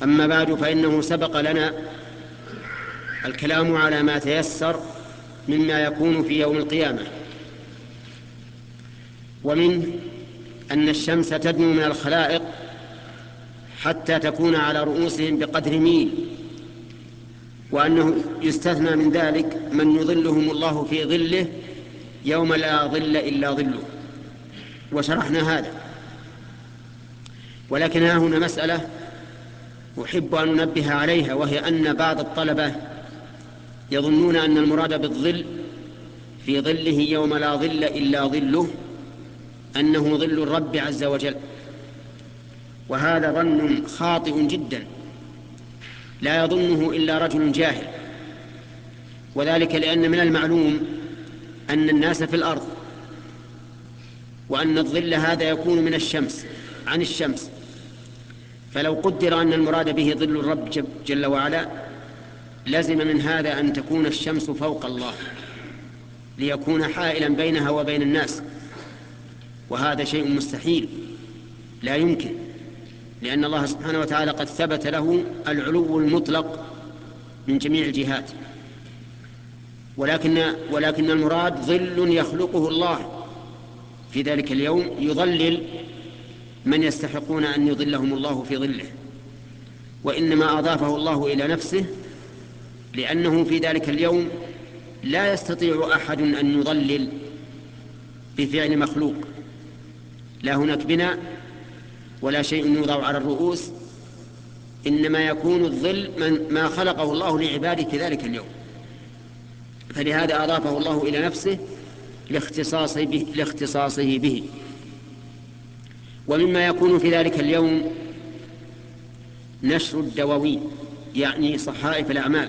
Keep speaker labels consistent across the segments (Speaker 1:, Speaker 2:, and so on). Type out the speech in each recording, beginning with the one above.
Speaker 1: أما بعد، فإنه سبق لنا الكلام على ما تيسر مما يكون في يوم القيامة، ومنه أن الشمس تدنو من الخلائق حتى تكون على رؤوسهم بقدر ميل، وأنه يستثنى من ذلك من يظلهم الله في ظله يوم لا ظل إلا ظله، وشرحنا هذا. ولكن ها هنا مسألة أحب أن ننبه عليها، وهي أن بعض الطلبة يظنون أن المراد بالظل في ظله يوم لا ظل إلا ظله أنه ظل الرب عز وجل، وهذا ظن خاطئ جدا لا يظنه إلا رجل جاهل، وذلك لأن من المعلوم أن الناس في الأرض، وأن الظل هذا يكون من الشمس عن الشمس، فلو قدر أن المراد به ظل الرب جل وعلا لزم من هذا أن تكون الشمس فوق الله ليكون حائلا بينها وبين الناس، وهذا شيء مستحيل لا يمكن، لأن الله سبحانه وتعالى قد ثبت له العلو المطلق من جميع الجهات. ولكن المراد ظل يخلقه الله في ذلك اليوم يظلل من يستحقون أن يظلهم الله في ظله، وإنما أضافه الله إلى نفسه لأنه في ذلك اليوم لا يستطيع أحد أن يظلل بفعل مخلوق، لا هناك بناء ولا شيء يوضع على الرؤوس، إنما يكون الظل ما خلقه الله لعباده في ذلك اليوم، فلهذا أضافه الله إلى نفسه لاختصاصه به. ومما يكون في ذلك اليوم نشر الدواوين، يعني صحائف الأعمال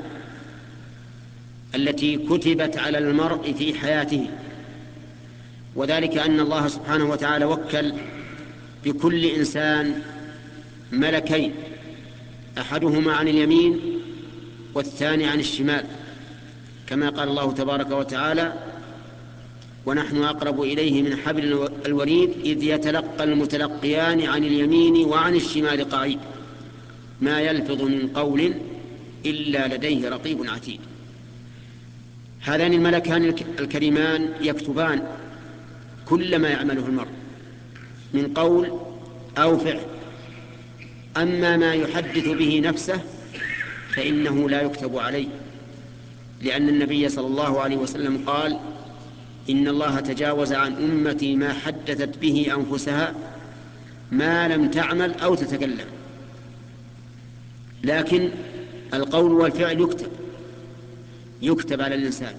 Speaker 1: التي كتبت على المرء في حياته، وذلك أن الله سبحانه وتعالى وكل بكل إنسان ملكين، أحدهما عن اليمين والثاني عن الشمال، كما قال الله تبارك وتعالى: ونحن أقرب إليه من حبل الوريد إذ يتلقى المتلقيان عن اليمين وعن الشمال قعيد ما يلفظ من قول إلا لديه رقيب عتيد. هذان الملكان الكريمان يكتبان كل ما يعمله المرء من قول أو فعل، أما ما يحدث به نفسه فإنه لا يكتب عليه، لأن النبي صلى الله عليه وسلم قال: إن الله تجاوز عن أمتي ما حدثت به أنفسها ما لم تعمل أو تتكلم. لكن القول والفعل يكتب على الإنسان،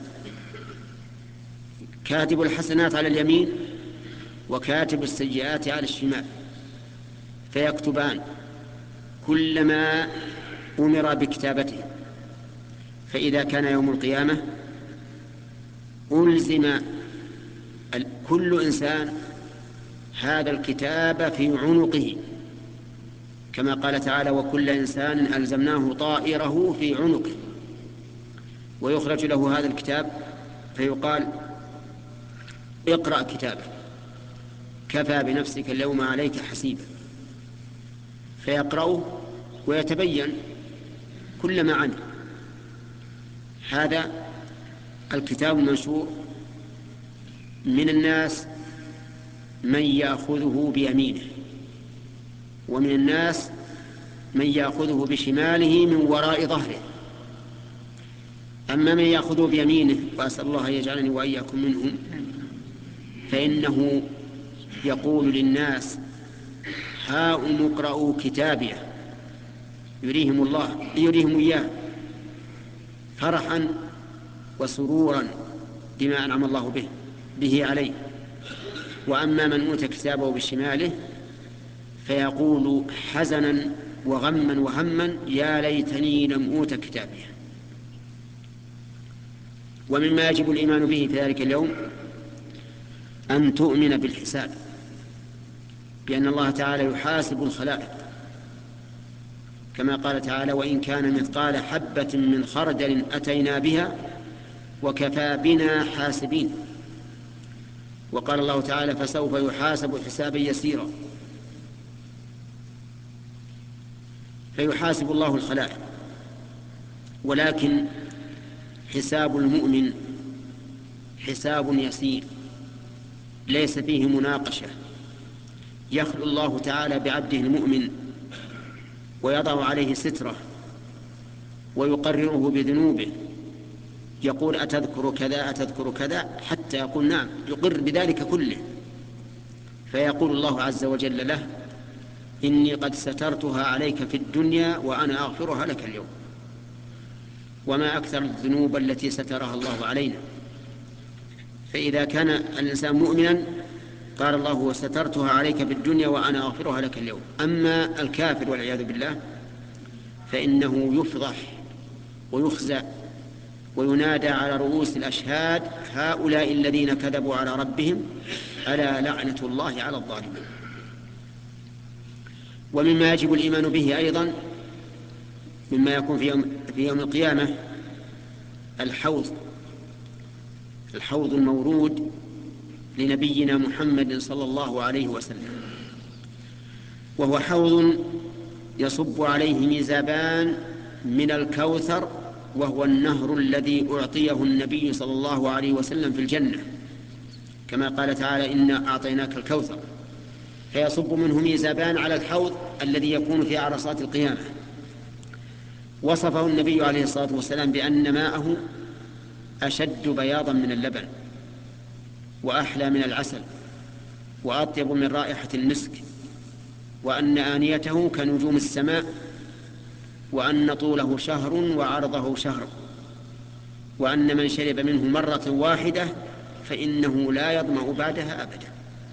Speaker 1: كاتب الحسنات على اليمين وكاتب السيئات على الشمال، فيكتبان كلما أمر بكتابته. فإذا كان يوم القيامة ألزم كل إنسان هذا الكتاب في عنقه، كما قال تعالى: وكل إنسان ألزمناه طائره في عنقه، ويخرج له هذا الكتاب فيقال: اقرأ كتابك كفى بنفسك اليوم عليك حسيبا، فيقرأه ويتبين كل ما عنه. هذا الكتاب المنشور من الناس من يأخذه بيمينه، ومن الناس من يأخذه بشماله من وراء ظهره. أما من يأخذه بيمينه، وأسأل الله أن يجعلني وإياكم منهم، فإنه يقول للناس: هاؤم اقرءوا كتابيه، يريهم إياه فرحا وسرورا بما أنعم الله به عليه. وأما من أوتي كتابه بشماله فيقول حزنا وغما وهما: يا ليتني لم أوت كتابيه. ومما يجب الإيمان به في ذلك اليوم أن تؤمن بالحساب، بأن الله تعالى يحاسب الخلائق، كما قال تعالى: وإن كان مثقال حبة من خردل أتينا بها وكفى بنا حاسبين. وقال الله تعالى: فسوف يحاسب حسابا يسيرا. فيحاسب الله الخلائق. ولكن حساب المؤمن حساب يسير ليس فيه مناقشة. يخلو الله تعالى بعبده المؤمن ويضع عليه ستره ويقرره بذنوبه، يقول أتذكر كذا أتذكر كذا، حتى يقول نعم، يقر بذلك كله. فيقول الله عز وجل له إني قد سترتها عليك في الدنيا وأنا أغفرها لك اليوم. وما أكثر الذنوب التي سترها الله علينا. فإذا كان الإنسان مؤمنا قال الله وسترتها عليك في الدنيا وأنا أغفرها لك اليوم. أما الكافر والعياذ بالله فإنه يفضح ويخزى وينادى على رؤوس الأشهاد هؤلاء الذين كذبوا على ربهم ألا لعنة الله على الظالمين. ومما يجب الإيمان به أيضا مما يكون في يوم القيامة الحوض المورود لنبينا محمد صلى الله عليه وسلم، وهو حوض يصب عليه ميزابان من الكوثر، وهو النهر الذي أعطيه النبي صلى الله عليه وسلم في الجنة، كما قال تعالى إنا أعطيناك الكوثر. فيصب منه ميزابان على الحوض الذي يكون في عرصات القيامة. وصفه النبي عليه الصلاة والسلام بأن ماءه أشد بياضا من اللبن وأحلى من العسل وأطيب من رائحة المسك، وأن آنيته كنجوم السماء، وأن طوله شهر وعرضه شهر، وأن من شرب منه مرة واحدة فإنه لا يظمأ بعدها أبدا.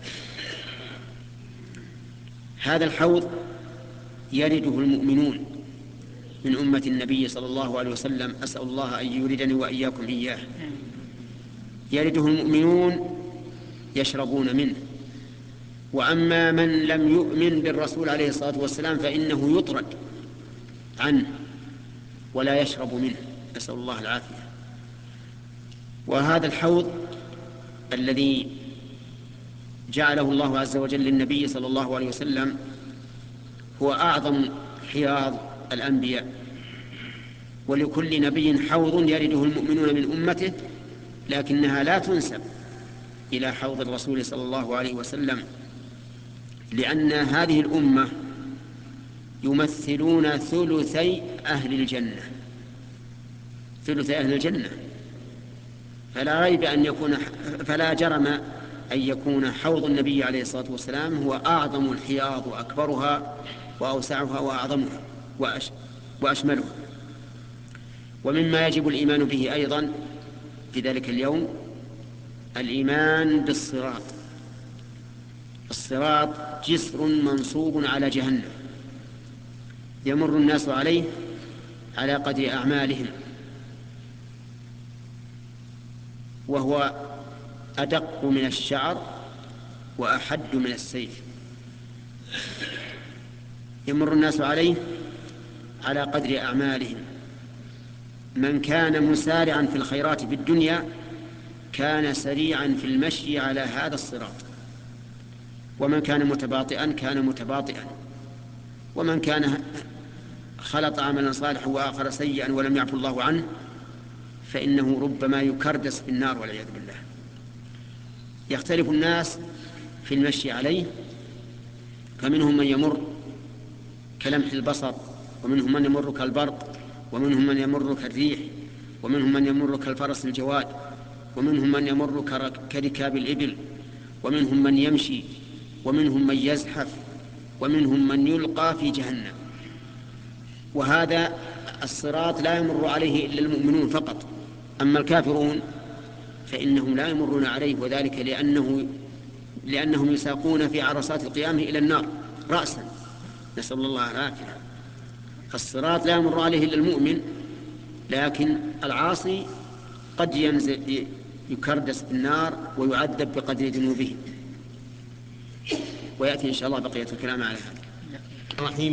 Speaker 1: هذا الحوض يرده المؤمنون من أمة النبي صلى الله عليه وسلم، أسأل الله أن يوردني وإياكم إياه. يرده المؤمنون يشربون منه. وأما من لم يؤمن بالرسول عليه الصلاة والسلام فإنه يطرد عنه ولا يشرب منه، نسأل الله العافية. وهذا الحوض الذي جعله الله عز وجل للنبي صلى الله عليه وسلم هو أعظم حياض الأنبياء، ولكل نبي حوض يرده المؤمنون من أمته، لكنها لا تنسب إلى حوض الرسول صلى الله عليه وسلم، لأن هذه الأمة يمثلون ثلثي أهل الجنة، ثلثي أهل الجنة. فلا جرم أن يكون حوض النبي عليه الصلاة والسلام هو أعظم الحياض وأكبرها وأوسعها وأعظمها وأشملها. ومما يجب الإيمان به أيضا في ذلك اليوم الإيمان بالصراط. الصراط جسر منصوب على جهنم يمر الناس عليه على قدر أعمالهم، وهو أدق من الشعر وأحد من السيف. يمر الناس عليه على قدر أعمالهم. من كان مسارعا في الخيرات في الدنيا كان سريعا في المشي على هذا الصراط، ومن كان متباطئا كان متباطئا، ومن كان خلط عملا صالحا وآخر سيئا ولم يعفو الله عنه فإنه ربما يكردس في النار والعياذ بالله. يختلف الناس في المشي عليه، فمنهم من يمر كلمح البصر، ومنهم من يمر كالبرق، ومنهم من يمر كالريح، ومنهم من يمر كالفرس الجواد، ومنهم من يمر كركاب الإبل، ومنهم من يمشي، ومنهم من يزحف، ومنهم من يلقى في جهنم. وهذا الصراط لا يمر عليه إلا المؤمنون فقط، أما الكافرون فإنهم لا يمرون عليه، وذلك لأنهم يساقون في عرصات القيامة إلى النار رأسا، نسأل الله العافية. فالصراط لا يمر عليه إلا المؤمن، لكن العاصي قد ينزل يكردس في النار ويعذب بقدر ذنوبه. ويأتي إن شاء الله بقية الكلام على هذا.